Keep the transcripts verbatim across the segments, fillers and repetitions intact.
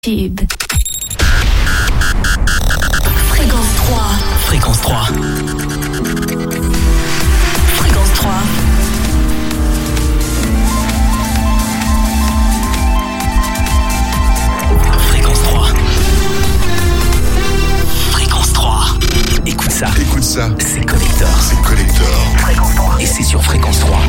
Tube. Fréquence trois. Fréquence trois. Fréquence trois. Fréquence trois. Fréquence trois. Écoute ça. Écoute ça. C'est Collector. C'est Collector. Fréquence trois. Et c'est sur Fréquence trois.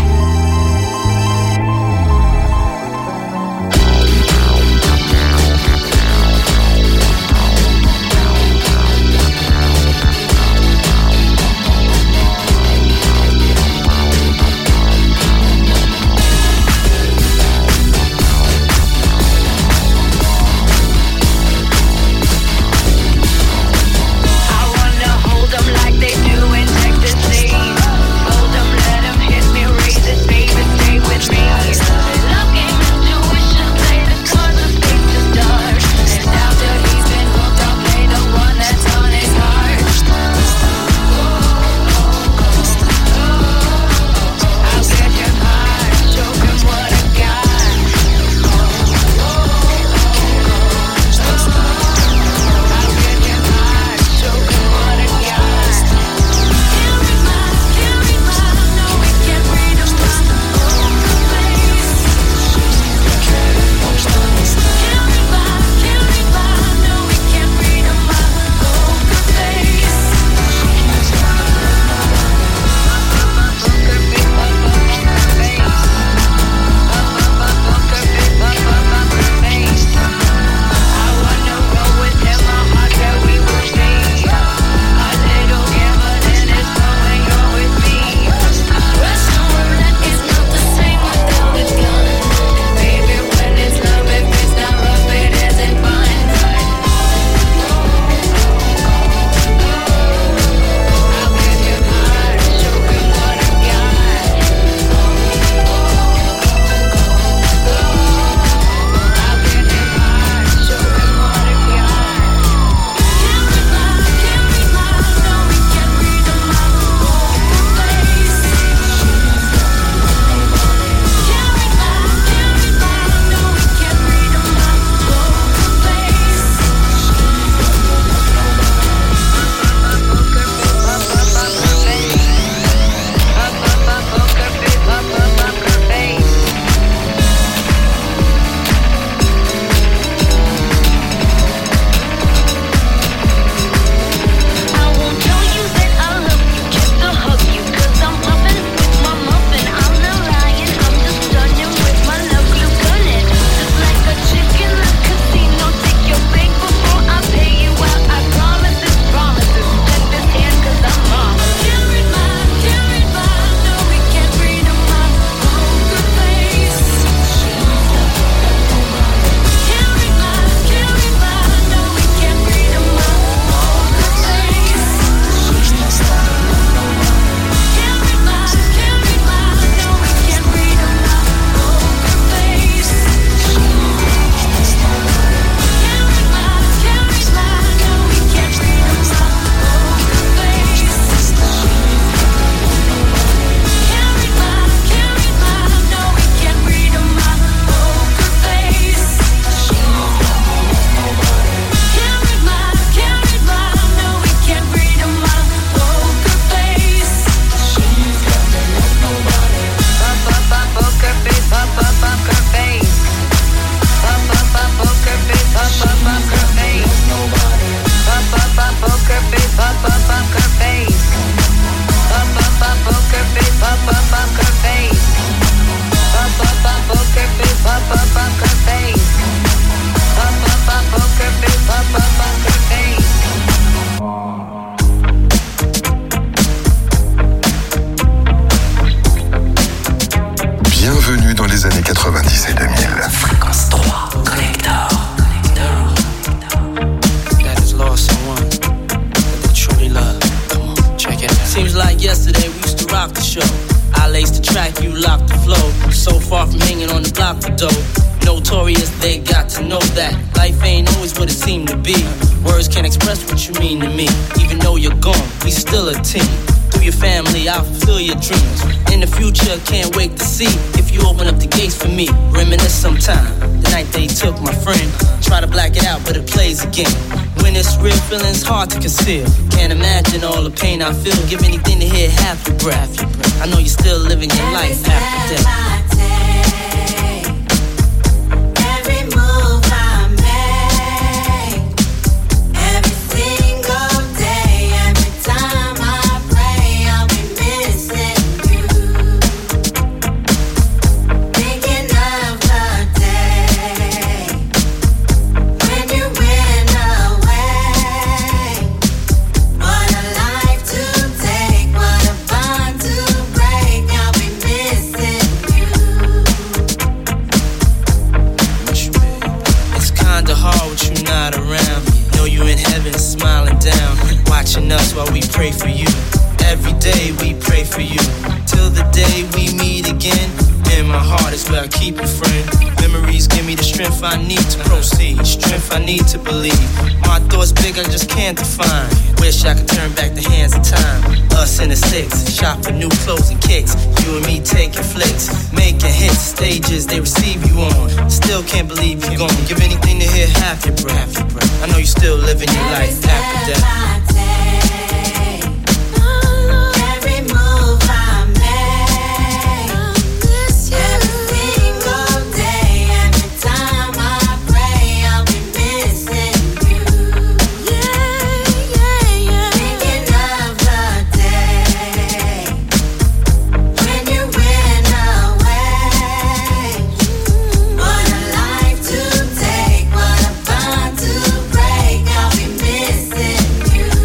Bienvenue dans les années quatre-vingt-dix et deux mille. Fréquence trois. Collector. That is lost someone that they truly love. Come on, check it out. Seems like yesterday we used to rock the show. I laced the track, you locked the flow. So far from hanging on the block for dough. Notorious, they got to know that life ain't always what it seemed to be. Words can't express what you mean to me. Even though you're gone, we still a team. Through your family, I'll fulfill your dreams. In the future, can't wait to see if you open up the gates for me. Reminisce sometime. The night they took my friend. Try to black it out, but it plays again. When it's real, feeling's hard to conceal. Can't imagine all the pain I feel. Give anything to hear half your breath. I know you're still living your life after death. Us while we pray for you. Every day we pray for you. Till the day we meet again. In my heart is where I keep you, friend. Memories give me the strength I need to proceed. Strength I need to believe. My thoughts big, I just can't define. Wish I could turn back the hands of time. Us in the six, shop for new clothes and kicks. You and me taking flicks, making hits. Stages they receive you on. Still can't believe you're gone. Give anything to hear half your breath. I know you're still living your life after death. You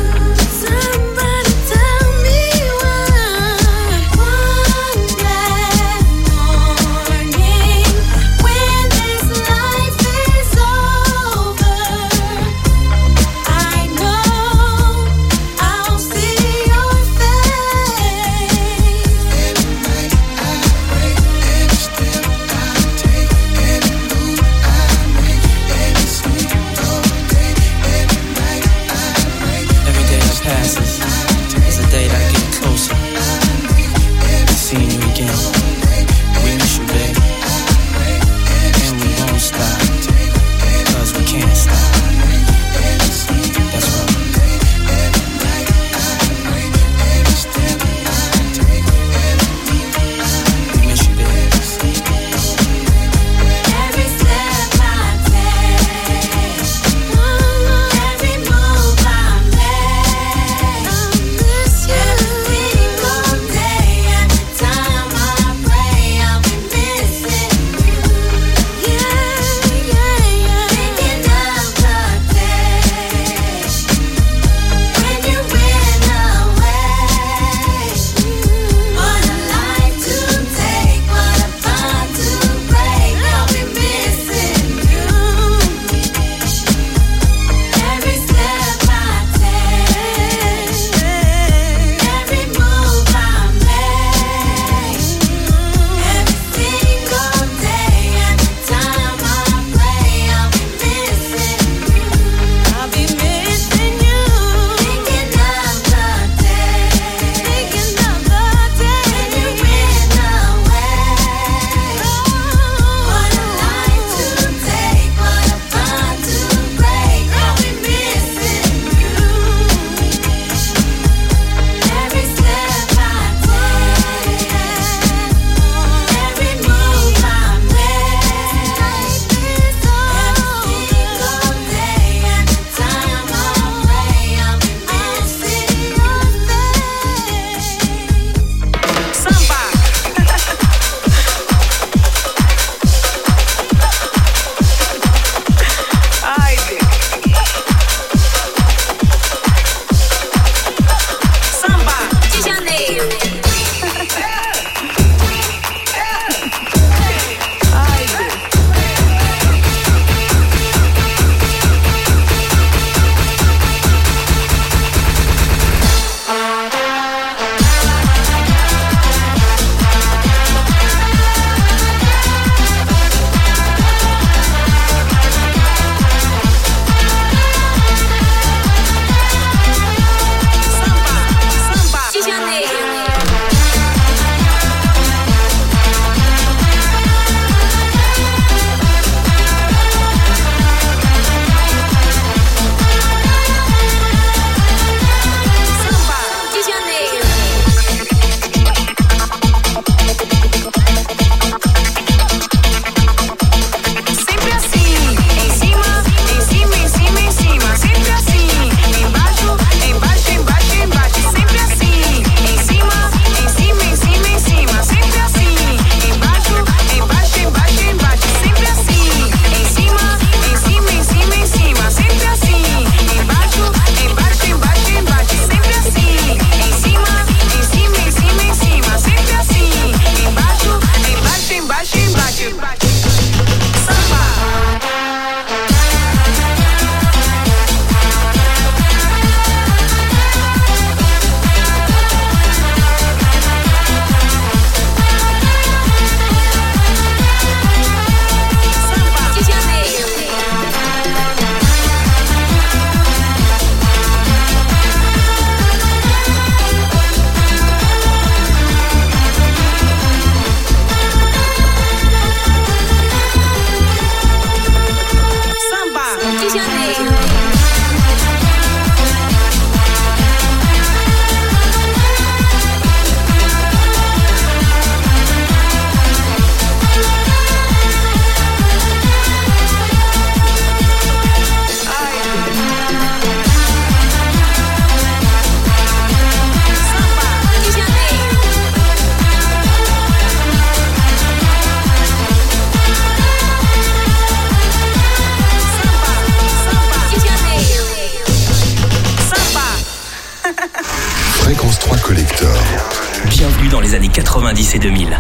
trois Collector. Bienvenue dans les années quatre-vingt-dix et deux mille.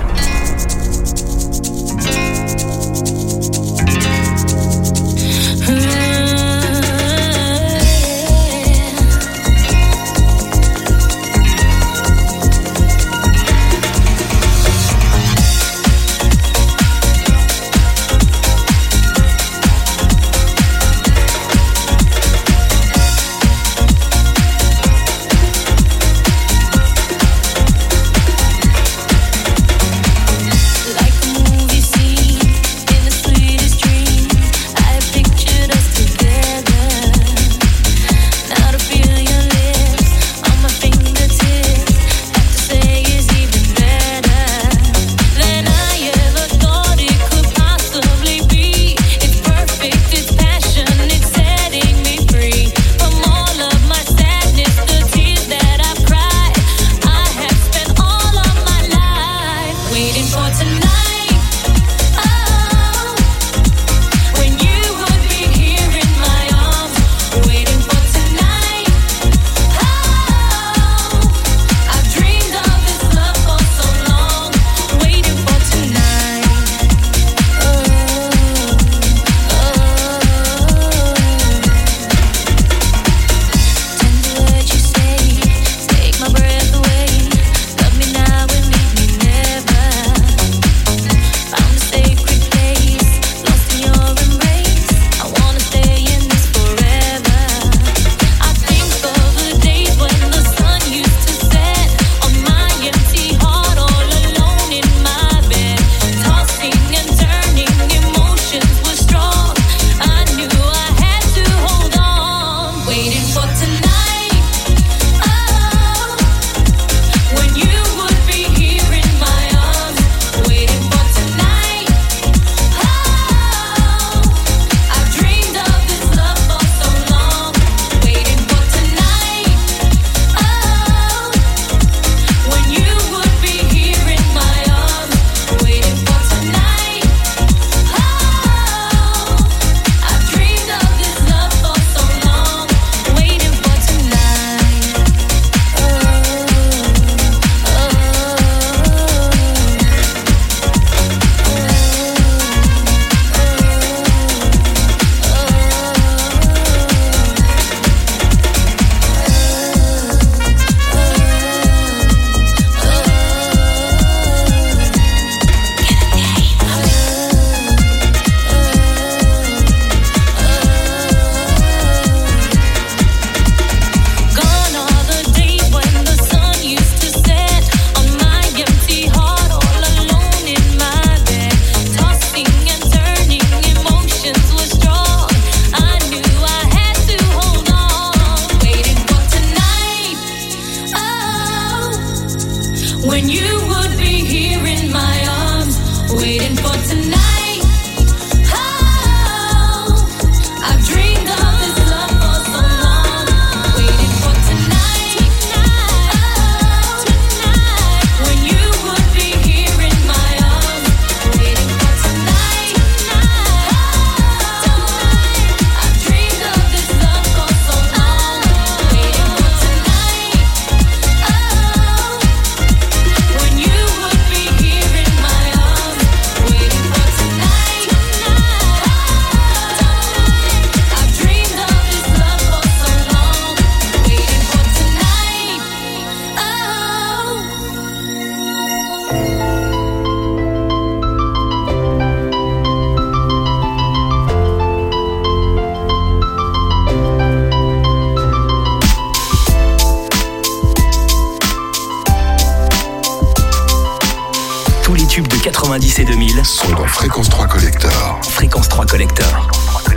quatre-vingt-dix et deux mille sont dans Fréquence trois Collector. Fréquence trois Collector.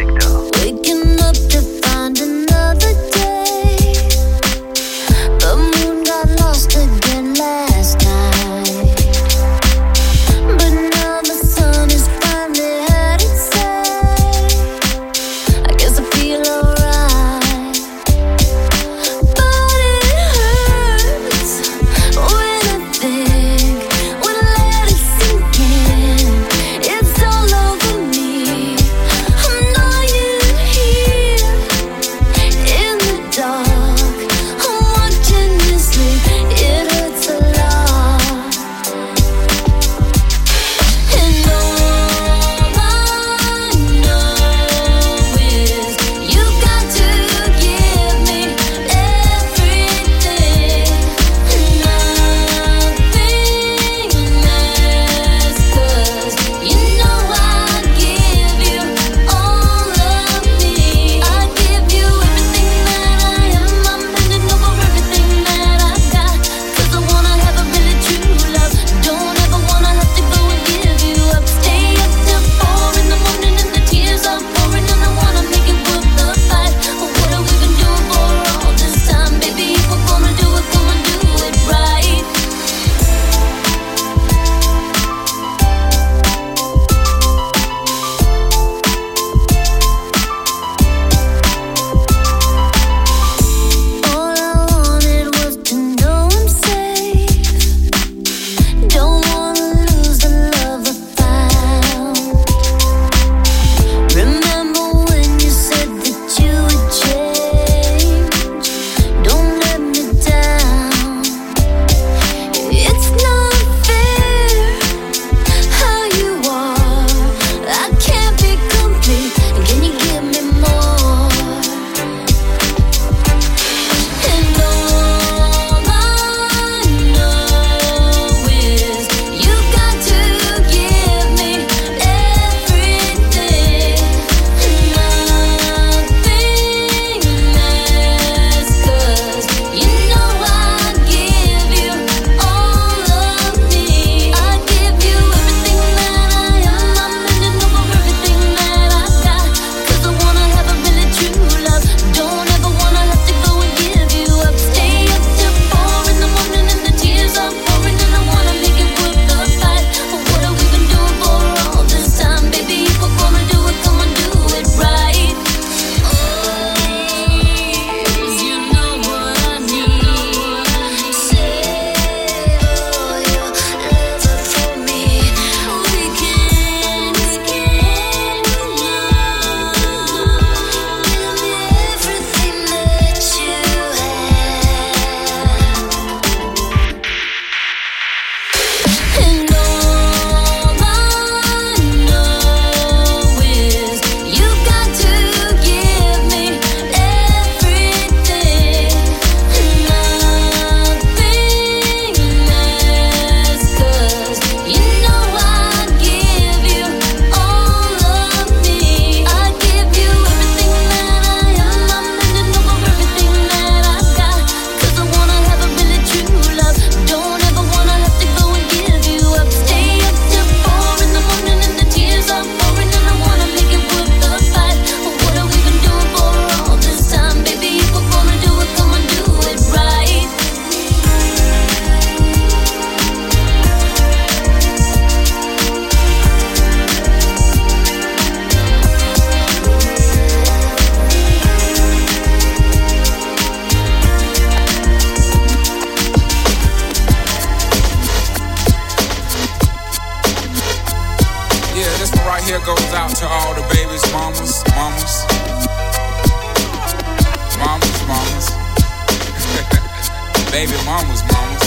Waking up to find another day. The moon got lost again last night. But now the sun is finally had its say. I guess I feel alright. But it hurts when I think, when I let it sink in. It's all over me. I'm not yet here. baby mamas, mamas.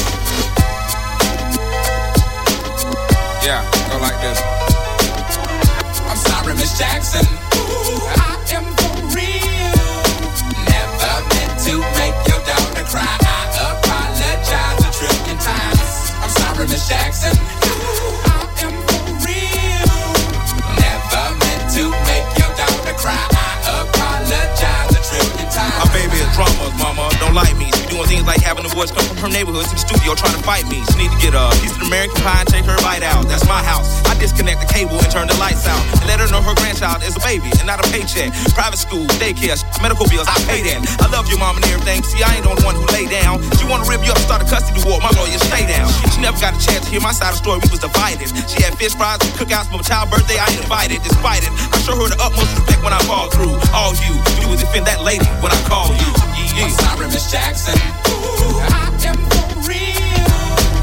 Yeah, go like this. I'm sorry, Miss Jackson. Ooh, I am for real. Never meant to make your daughter cry. I apologize a trillion times. I'm sorry, Miss Jackson. Ooh, I am for real. Never meant to make your daughter cry. I apologize a trillion times. My baby is drama, mama. Don't like me. She doing things like having the boys come from her neighborhood to the studio trying to fight me. She need to get a piece of American pie and take her bite out. That's my house. I disconnect the cable and turn the lights out. And let her know her grandchild is a baby and not a paycheck. Private school, daycare, medical bills, I pay that. I love your mom and everything. See, I ain't the only one who lay down. She wanna rip you up and start a custody war. My lawyer, stay down. She never got a chance to hear my side of the story. We was divided. She had fish fries and cookouts for my child's birthday. I ain't invited. Despite it, I show her the utmost respect when I fall through. All you do is defend that lady when I call you. Yeah. I'm sorry, Miss Jackson. Ooh, I am for real.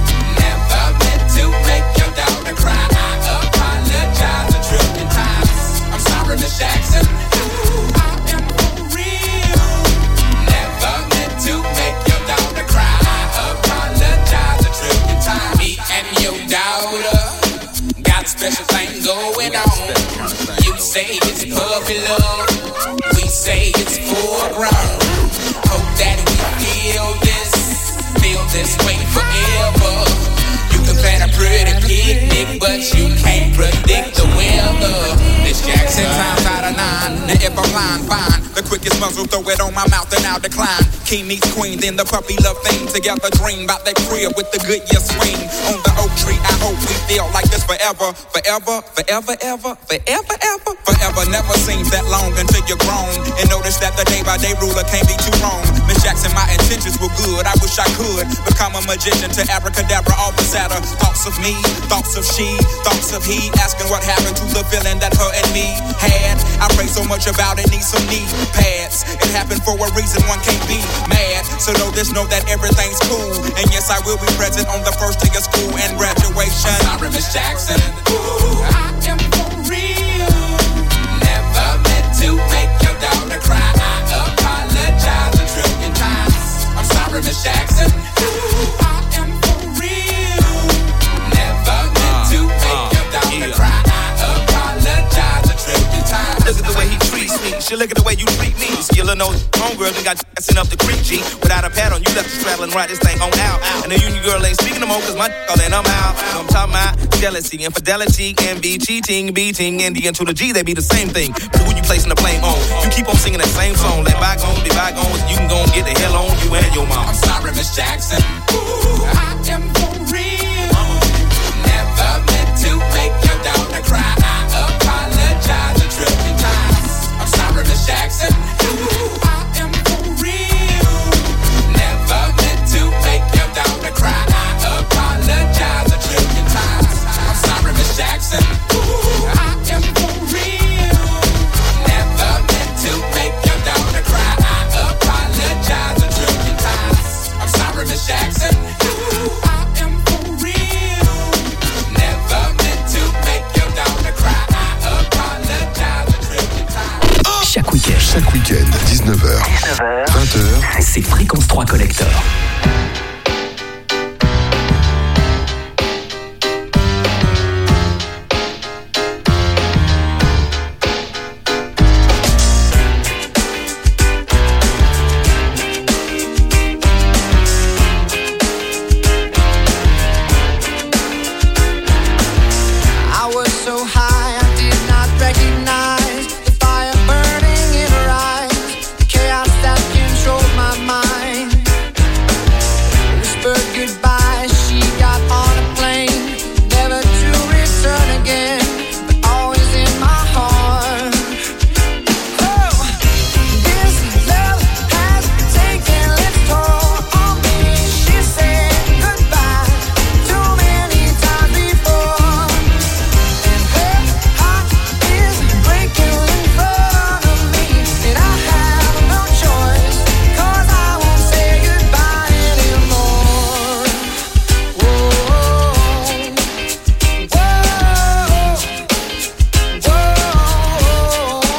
Never meant to make your daughter cry. I apologize a trillion times. I'm sorry, Miss Jackson. Ooh, I am for real. Never meant to make your daughter cry. I apologize a trillion times. Me and your daughter got a special thing going on. You say it's puppy love. We say it's foreground. Hope that we feel this, feel this way forever. You can plan a pretty picnic, but you can't predict the weather. This Jackson times out of nine. Now if I'm lying, fine. The quickest muzzle, throw it on my mouth and I'll decline. King meets queen, then the puppy love thing. Together dream about that crib with the good year swing. On the oak tree, I hope we feel like this forever. Forever, forever, ever, forever, ever. Forever never seems that long until you're grown. And notice that the day by day ruler can't be too wrong. Miss Jackson, my intentions were good. I wish I could become a magician to abracadabra, all the sadder. Thoughts of me, thoughts of she, thoughts of he. Asking what happened to the feeling that her and me had. I pray so much about it, need some knee pads. It happened for a reason, one can't be mad. So know this, know that everything's cool. And yes, I will be present on the first day of school and graduation. I'm sorry, Miss Jackson. Ooh, I am for real. Never meant to make your daughter cry. I apologize a trillion times. I'm sorry, Miss Jackson. Ooh, I am for real. Never meant to make your daughter cry. I apologize a trillion times. Look at the way he treats me. She look at the way you treat me. Skillin' those homegirls and got sent up the creek, G. Without a pad on, you left the straddle and ride this thing on out. And the union girl ain't speaking no more, cause my all and I'm out. I'm talking about jealousy, infidelity, envy, cheating, beating, and the N to the G, they be the same thing. But who you placing the blame on? You keep on singing that same song. Let bygones be bygones. You can go and get the hell on you and your mom. I'm sorry, Miss Jackson. Ooh, I am for real. Never meant to make your daughter cry. I apologize a trillion times. I'm sorry, Miss Jackson. Ooh, I am for real. Never meant to make your daughter cry. I apologize a trillion times. I'm sorry, Miss Jackson. Ooh, I am for real. Never meant to make your daughter cry. I apologize a trillion times. I'm sorry, Miss Jackson. Ooh, I am for real. Never meant to make your daughter cry. I apologize a trillion times. Chaque week-end, Chaque week-end, dix-neuf heures, vingt heures, c'est Fréquence trois Collector. I was so high, I did not recognize the fire burning in her eyes, the chaos that controlled my mind. Whispered goodbye, she got on a plane, never to return again, but always in my heart. Oh, this love has taken its toll on me. She said goodbye too many times before. And her heart is breaking in front of me, and I have no choice, 'cause I won't say goodbye anymore. Whoa, whoa,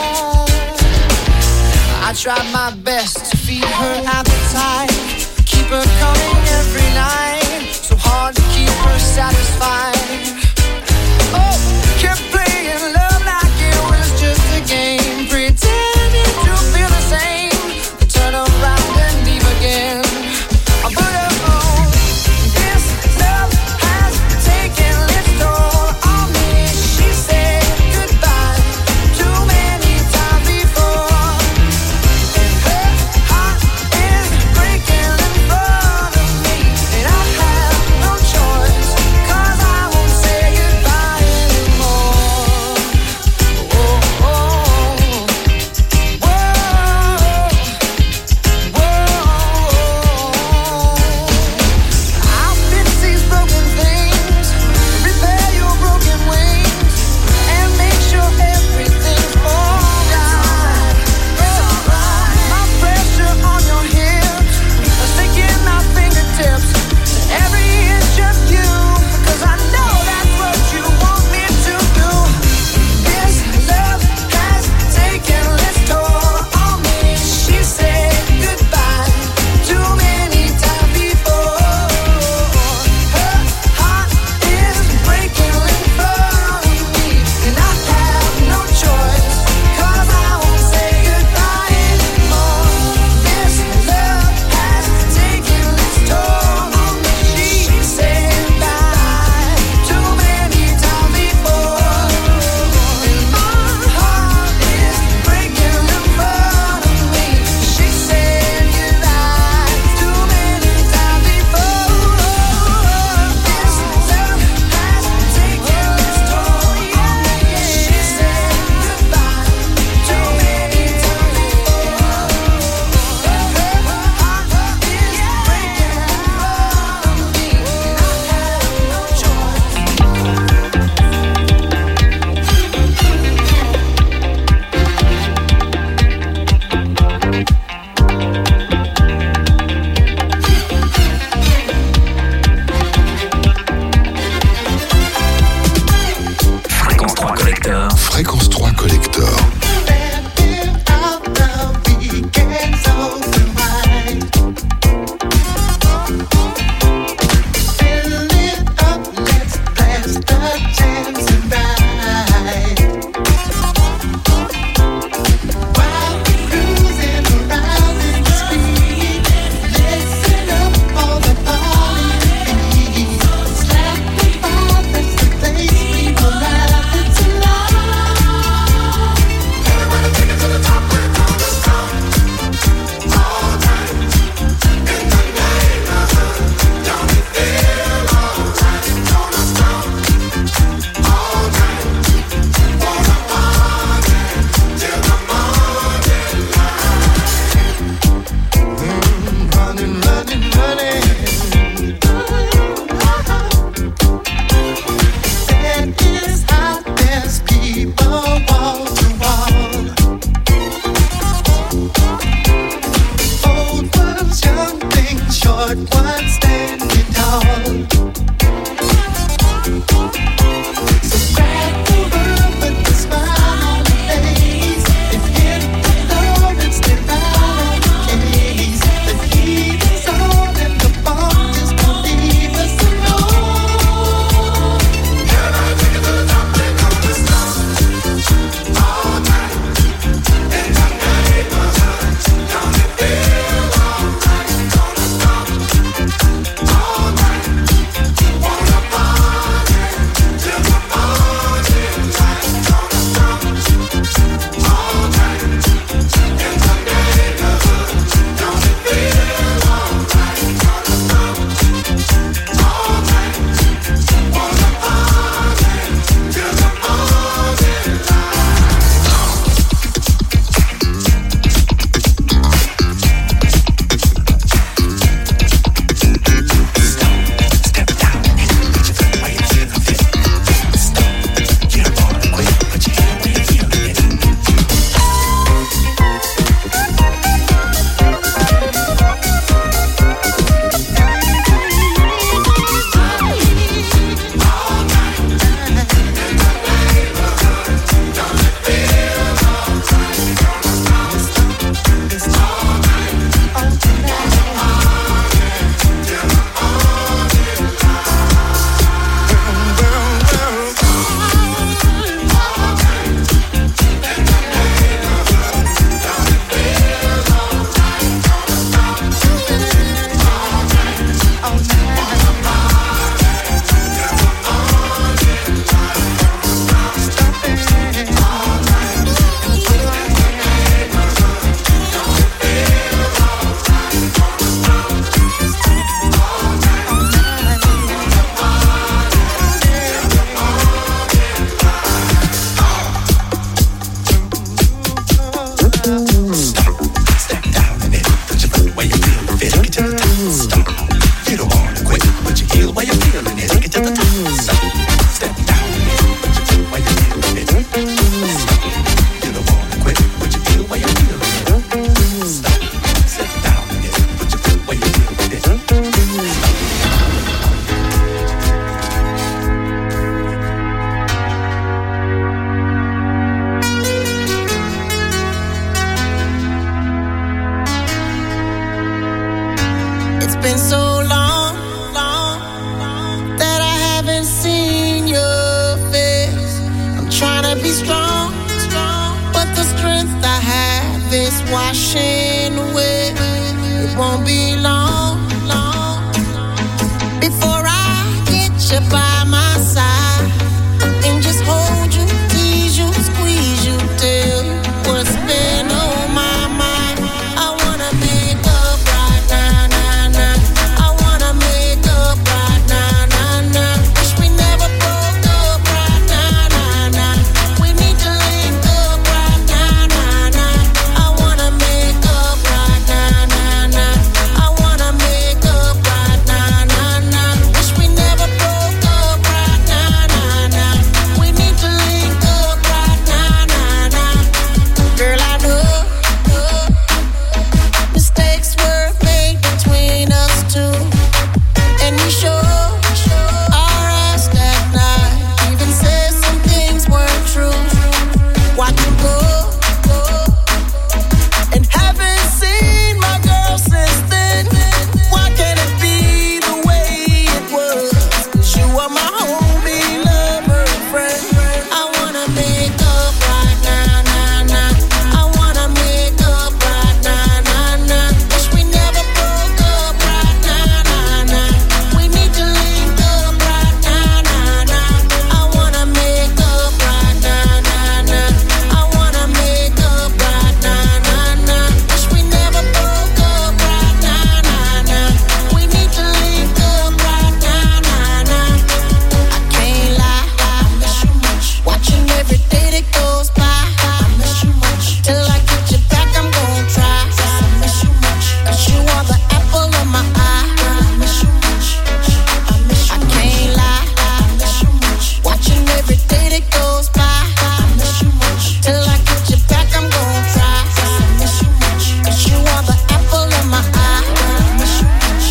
whoa. I tried my best to feed her appetite, keep her coming every night. So hard to keep her satisfied. Oh, kept playing love like it was just a game, pretending to feel the same. Turn around and leave again. But oh, this love has taken its toll on me. She said goodbye too many times before, and her heart is breaking in front of me, and I have no choice, 'cause I won't say goodbye anymore. Oh, oh, whoa, I'll fix these broken things, repair your broken wings, and make sure everything's alright. My pressure on your hips, sticking my fingertips to every inch of you, 'cause I know that's what you want me to do. This love has taken its toll on me. She said goodbye too many times before. Her heart is breaking in front of me, and I have no choice, 'cause I won't say goodbye anymore. This love has taken its toll on me. She said goodbye too many times before, and my heart is breaking in front of me. She said goodbye too many times before. This love has taken its toll on me. She said goodbye too many times before. Her heart is breaking in front of me, and I have no choice. Fréquence trois collector. Fréquence trois collector. been so long, long that I haven't seen your face. I'm trying to be strong, strong, but the strength I have is washing away. It won't be long, long before I get you by my side and just hold you, tease you, squeeze you, tell you what's been on my mind. I wanna make up right now, now, now. I wanna make up right now, now, now. Wish we never broke up right now, now, now. We need to link up right now, now, now. I wanna make up right now, now, now. I wanna make up right now, now, now. Wish we never broke up right now, now, now. We need to link up right now, now, now. Girl, I know mistakes were made between us two, and we sure our ass that night. Even said some things weren't true. Watch you go, and haven't seen my girl since then. Why can't it be the way it was? 'Cause you are my homie, lover, and friend. I wanna make up right now, now, now. I wanna make up right now, now, now. Wish we never broke up right now, now, now. We need to link up right now, now, now. I wanna make up right now, now, now. I wanna make up right now, now, now. Wish we never broke up right now, now, now. We need to link up right now, now, now. I can't lie, I miss you much. Watching every day that goes by, I miss you much. Till I get you back, I'm gon' try. I miss you much. 'Cause you are the apple of my eye. I miss you much. I miss you. I can't lie, I miss you much. Watching every day that goes by, I miss you much. Till I get you back, I'm gon' try. I miss you much. 'Cause you are the apple of my eye. I miss you much.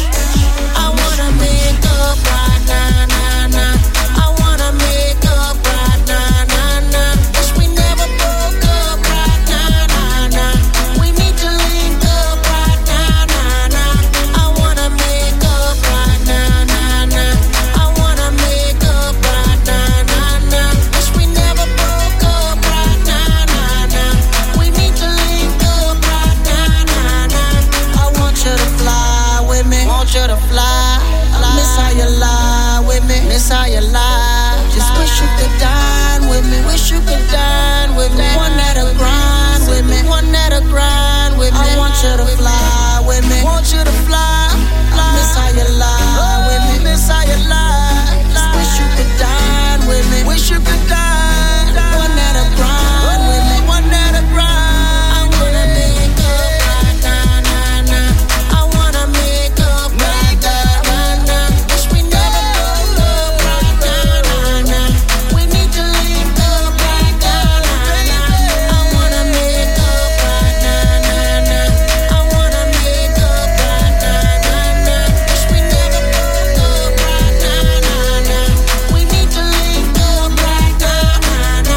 I wanna make up right now, now, now. I wanna make up right now, now, now. Wish we never broke up right now, now, now. We need to link up right now, now, now. I wanna make up right now, now, now. I wanna make up right now, now, now. Wish we never broke up right now, now, now. We need to link up right now, now, now. I want you to fly with me, want you to fly. Miss how you lie with me, miss how you lie. Just wish you could dine with me, wish you could dine with me. One that'll grind with me, one that'll grind with me. I want you to fly with me, want you to fly. Miss how you lie with me, miss how you lie. Just wish you could dine with me, wish you could dine. One that'll grind with me, one that'll grind. I wanna make up right now, now, now. I wanna make up right now, now, now. Wish we never broke up right now, now, now. We need to link up right now, now, now. I wanna make up right now, now, now. I wanna make up right now, now, now. Wish we never broke up right now, now, now. We need to link up right now, now,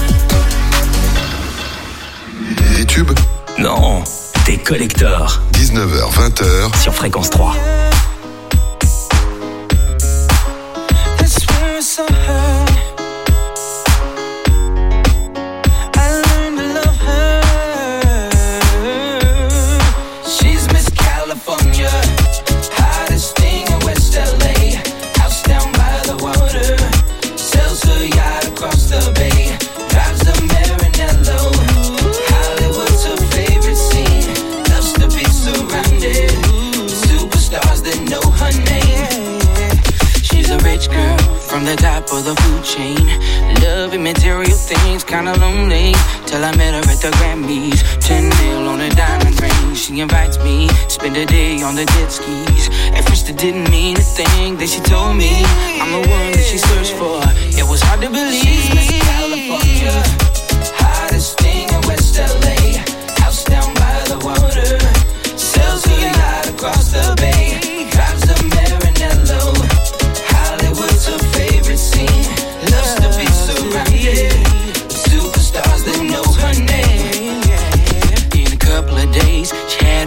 now. Les tubes, Non, t'es collector dix-neuf heures vingt sur Fréquence trois. I swear I saw her. I learned to love her. She's Miss California, hottest thing in West L A. House down by the water, sells her yacht across the bay. Drives a Maranello, Hollywood's her favorite scene. Loves to be surrounded with superstars that know her name. She's a rich girl from the top of the food chain. Loving material things, kinda lonely. Till I met her at the Grammys. Ten mil on a diamond ring. She invites me, spend a day on the jet skis. At first it didn't mean a thing. Then she told me I'm the one that she searched for. It was hard to believe. She's Miss California, hottest thing in West L A. House down by the water, sells her yacht across the bay. Drives a Maranello, Hollywood's her favorite scene. Loves to be surrounded with superstars that know her name. In a couple of days, she had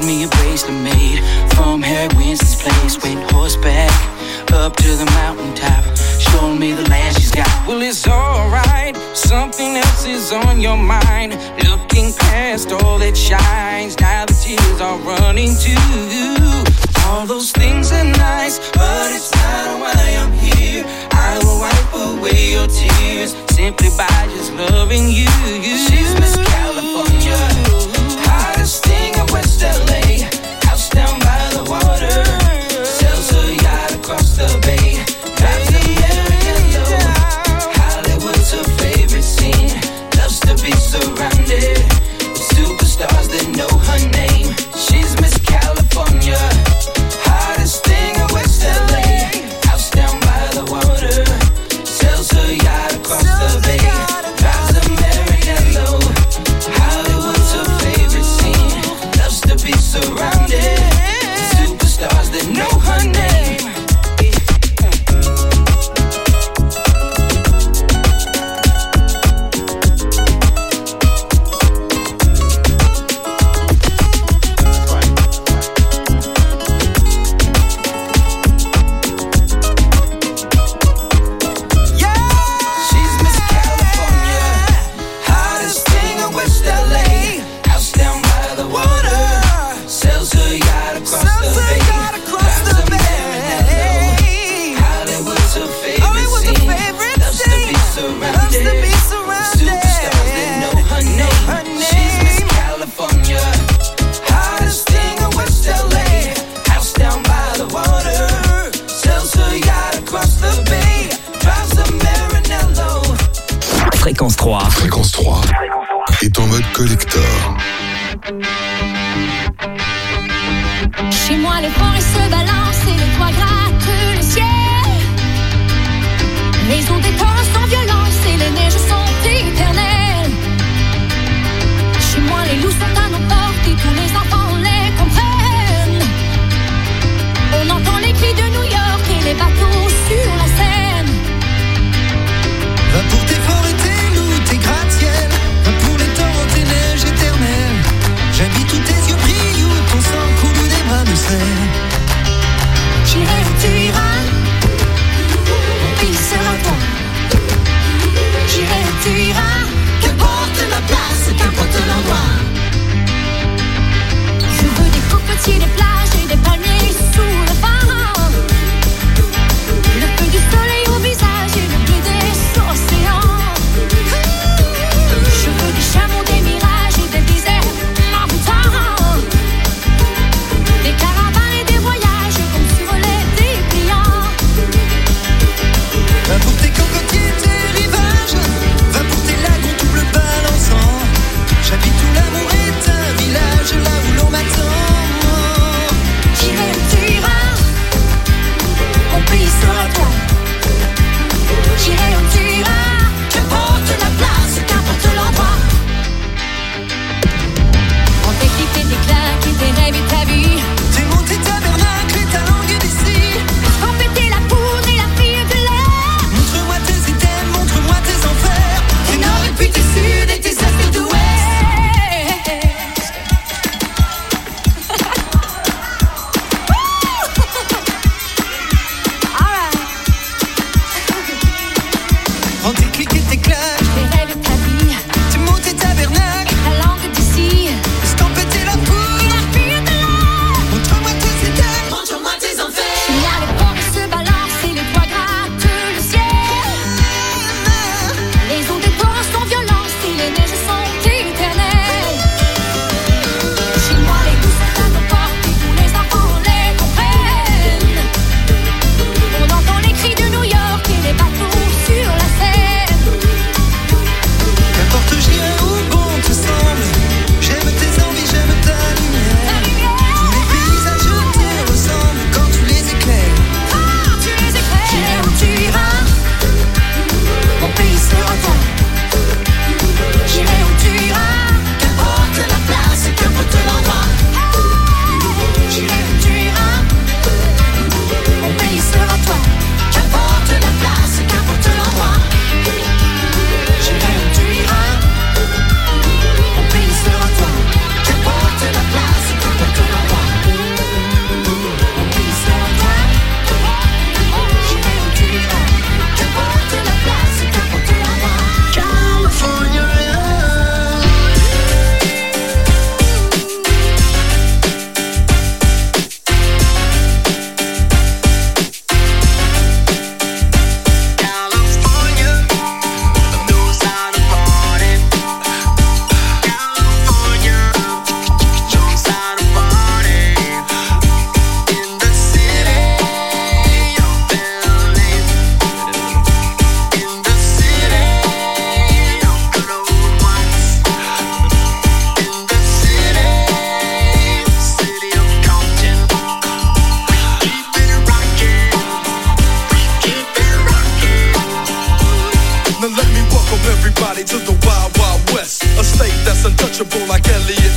Got me a bracelet made from Harry Winston's place. Went horseback up to the mountaintop, showing me the land she's got. Well, it's alright, something else is on your mind. Looking past all that shines, now the tears are running too. All those things are nice, but it's not why I'm here. I will wipe away your tears simply by just loving you. She's Miss California, hottest thing in West L A. House down by the water, sells her yacht across the bay. Drives a Maranello, Hollywood's her favorite scene. Loves to be surrounded with superstars that know her name. She's Miss California, hottest thing in West L A. House down by the water, sells her yacht across the bay. Drives a Maranello, Hollywood's her favorite scene. Loves to be surrounded with superstars that know her name. Fréquence trois. Fréquence trois est en mode collector. Chez moi, les forêts se balancent et les toits grattent le ciel. Les eaux des torrents sans violence et les neiges sont éternelles. Chez moi, les loups sont à nos portes et tous les enfants les comprennent. On entend les cris de New York et les bateaux sur la Seine. Va pour tes forêts, tes loups, tes gratte-ciel. Va pour les torrents, tes neiges éternelles. J'habite où tes yeux brillent, où ton sang coule des bras de sel. J'irai où tu iras, mon pays sera toi. J'irai où tu iras, qu'importe ma place, qu'importe l'endroit. Je veux des cocotiers, des plages et des palmiers sous le vent. Le feu du soleil au visage et le bleu des océans. Je veux des chameaux, des mirages et des déserts marboutants. Des caravanes et des voyages comme sur les dépliants. Va pour tes cocotiers, tes rivages. Va pour tes lagons double balançant. J'habite où l'amour est un village, là où l'on m'attend.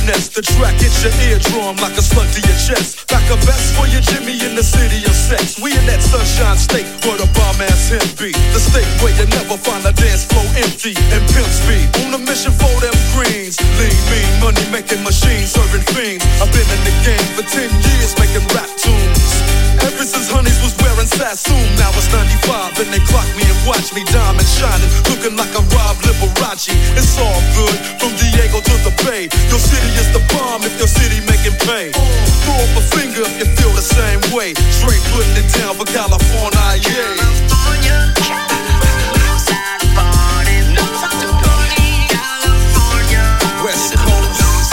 finesse. The track hits your eardrum like a slug to your chest. Back a vest for your Jimmy in the city of sex. We in that sunshine state where the bomb ass him be. The state where you never find a dance floor empty and pimp speed. On a mission for them greens. Lean, mean, money making machines, serving fiends. I've been in the game for ten years making rap tunes. Ever since Honeys was wearing Sassoon. Now it's ninety-five and they clock me and watch me diamond shining, looking like a Rob Liberace. It's all good from Diego to the Bay. Your city is the bomb if your city making pay. Throw up a finger if you feel the same way. Straight putting it down for California, yeah. West Coast.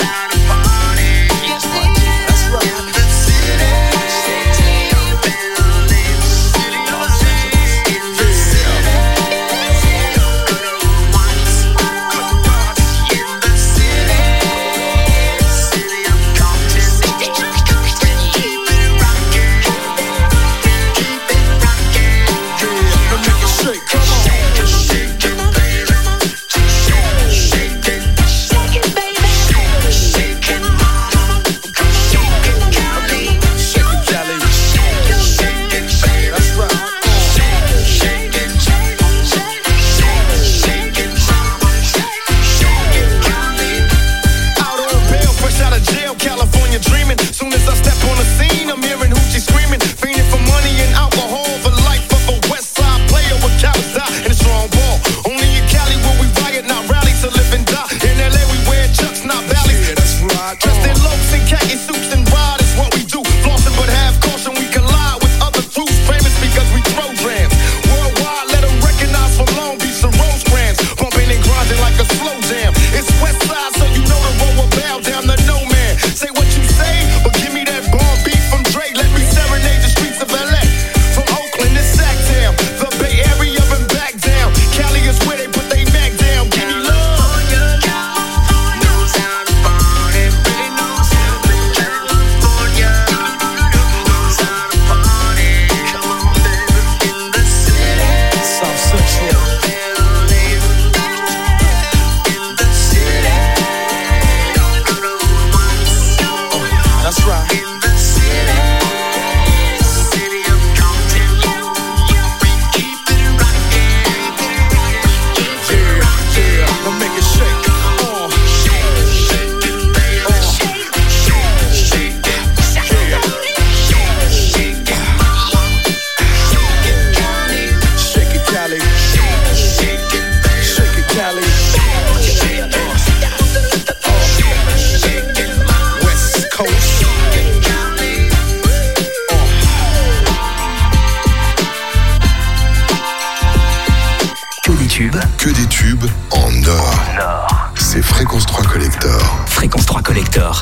Que des tubes en or. C'est Fréquence trois Collector. Fréquence trois Collector.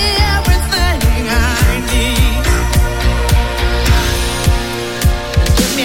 Give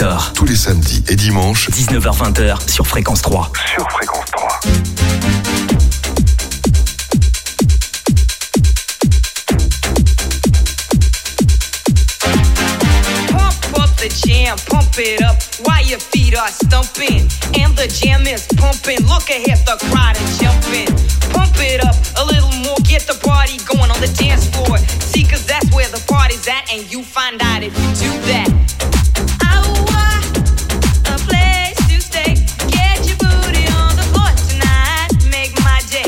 Collector. Tous les samedis et dimanches, dix-neuf heures vingt sur Fréquence trois. Sur Fréquence trois. The jam, pump it up while your feet are stumping. And the jam is pumping. Look ahead, the crowd is jumping. Pump it up a little more, get the party going on the dance floor. See, cause that's where the party's at, and you find out if you do that. A place to stay. Get your booty on the floor tonight. Make my day.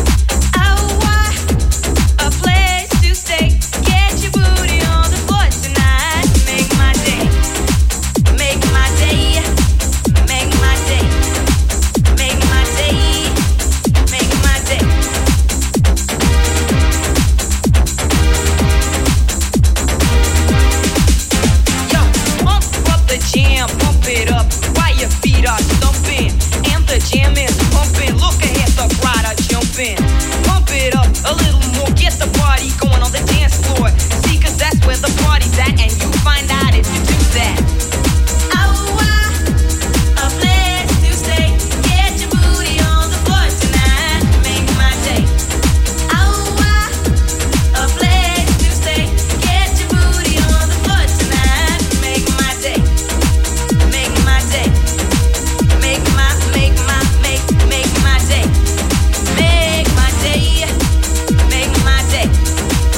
A place to stay. Get your booty on the floor tonight. Make my day. Make my day, make my day, make my day, make my day. Yo, pump up the jam, pump it up while your feet are stumping. And the jam is pumping, look ahead, the crowd are jumping. Pump it up a little more, get the party going on the dance floor. See, cause that's where the party's at, and you find out if you do that. A place to stay. Get your booty on the floor tonight. Make my day. A place to stay. Get your booty on the floor tonight. Make my day. Make my day. Make my, make my, make, make my day. Make my day. Make my day.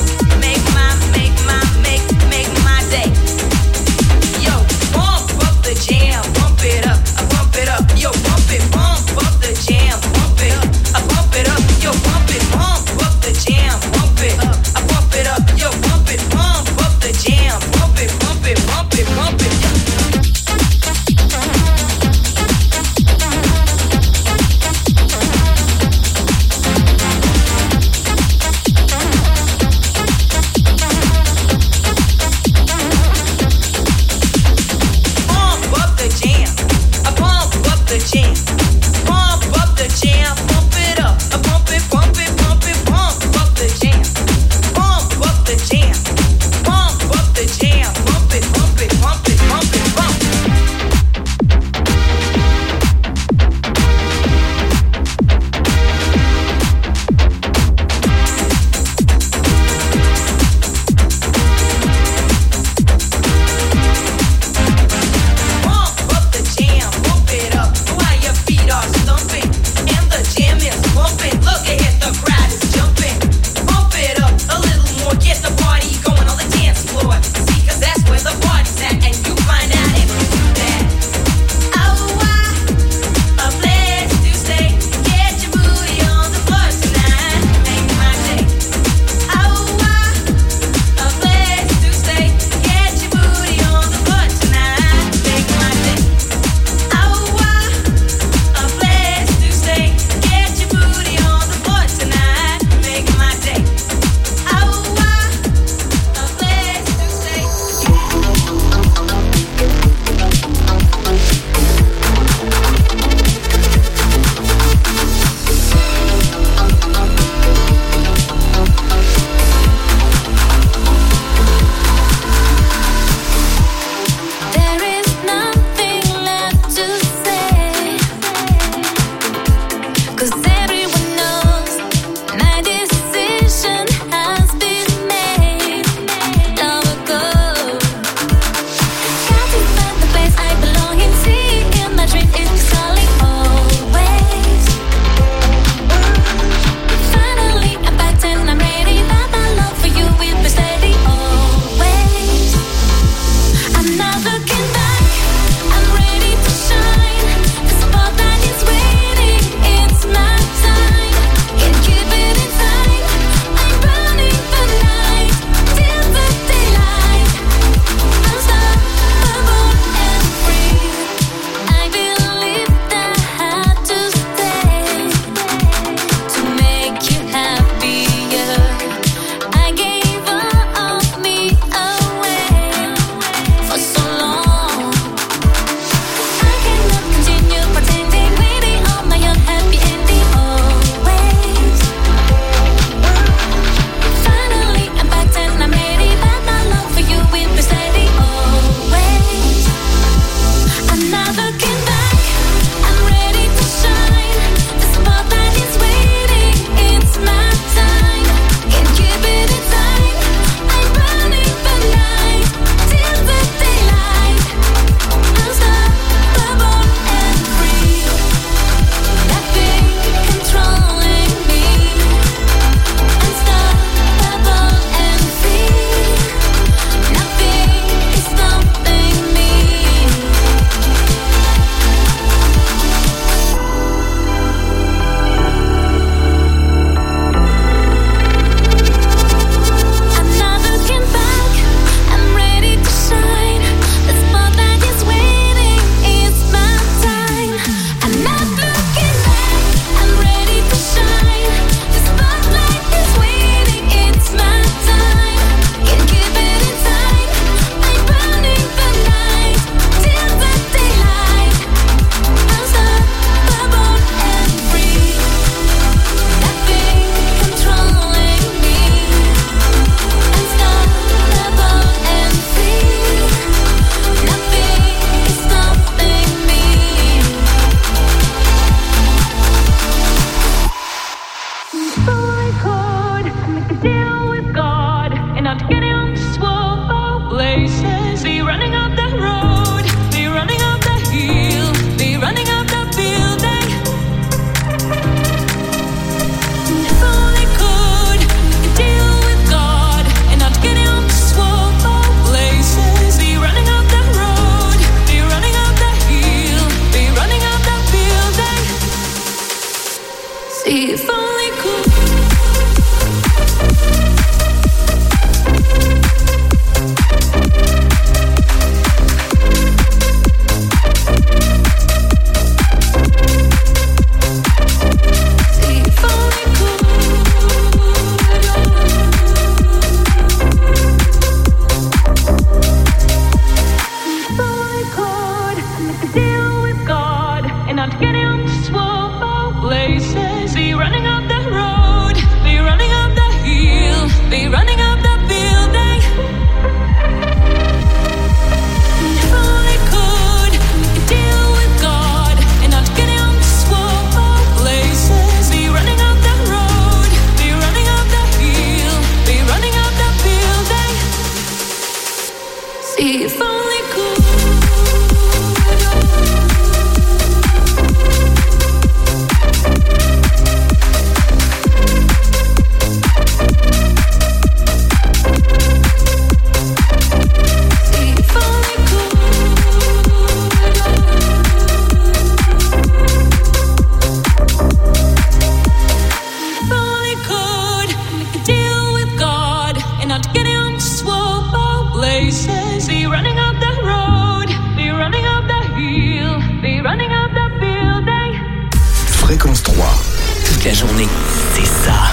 la journée, c'est ça.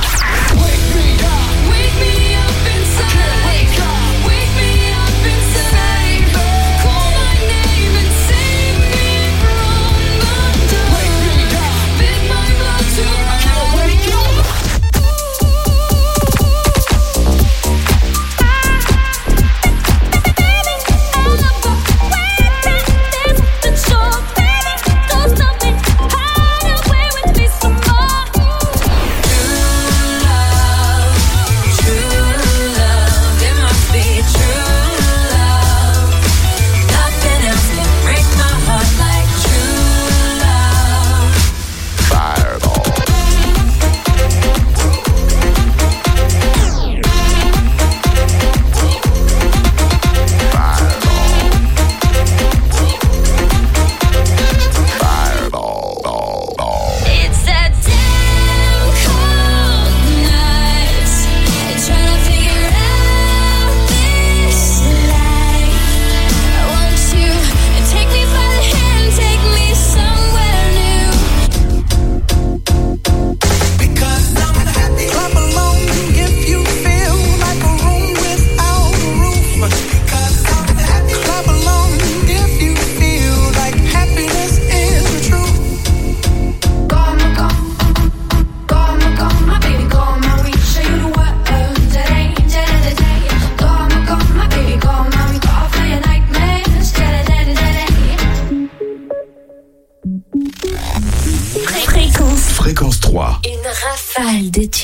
Fréquence trois. Une rafale de